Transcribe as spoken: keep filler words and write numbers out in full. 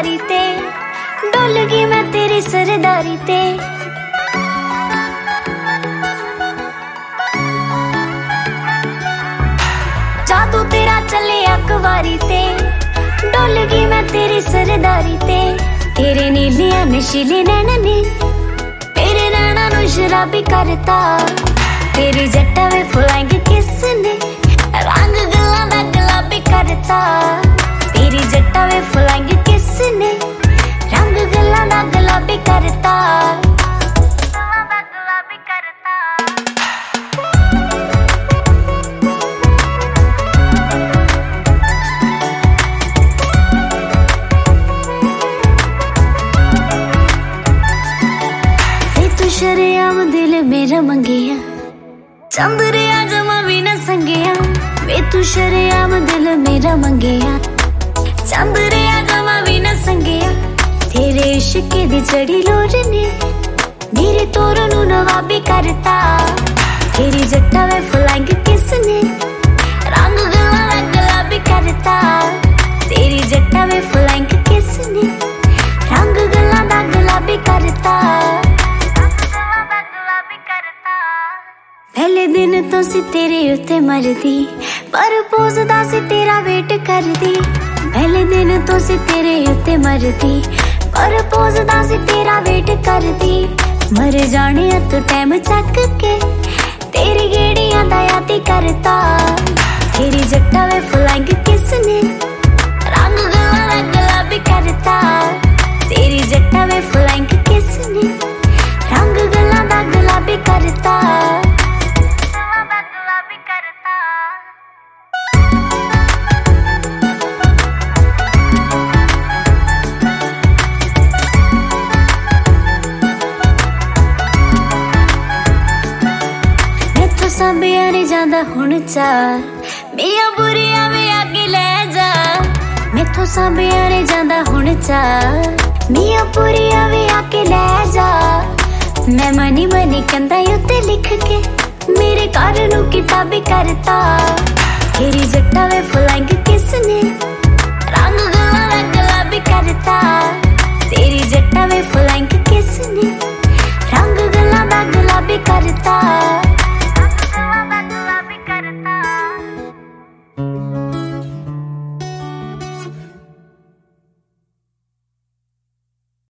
अखबारी ते, डुल गई मैं तेरी सरदारी ते। जादू तेरा चले अखबारी ते, डुल गई मैं तेरी सरदारी ते। तेरे नीलियां नशीले नैना ने तेरे नैना नु शराबी करता। तेरी जट्टा वे फुलाएंगे किसने, रंग गल्लां दा गुलाबी करता। तेरी जट्टा वे फुलाएंगे किसने, रंग गल्लां दा गुलाबी करता। शरेआम दिल मेरा मंगिया, चंद्रिया जमा भी न संगिया। वे तू शरेआम दिल मेरा मंगिया, चंद्रिया जमा भी न संगिया। तेरे इश्क दी चढ़ी लोर ने मेरे तोर नू नवाबी करता। तेरी जट्टा वे फुलाएंगे किसने, रंग गल्लां दा गुलाबी करता। तेरी जट्टा वे फुलाएंगे किसने, रंग गल्लां दा गुलाबी करता। पहले दिन तो सी तेरे उत्ते मरदी, पर पोसदा सी तेरा वेट करदी। पहले दिन तो सी तेरे उत्ते मरदी, पर पोसदा सी तेरा वेट करदी। मर जाने तू टाइम चक के तेरी गेड़ियां दा याद करता। तेरी जट्टा वे फुलाएंगे किसने, रंग गल्लां दा गुलाबी करता। तेरी जट्टा वे फुलाएंगे किसने, रंग गल्लां दा गुलाबी करता। साबिया ने जांदा हुण चार, मियां बुरिया वे आगे ले जा। मैथों साबिया ने जांदा हुण चार, मियां बुरिया वे आगे ले जा। मैं मनी मनी कंधा उत्ते लिख के मेरे घर नू किताबी करता। तेरी जट्टा वे फुलाएंगे किसने, रंग गल्लां दा गुलाबी करता।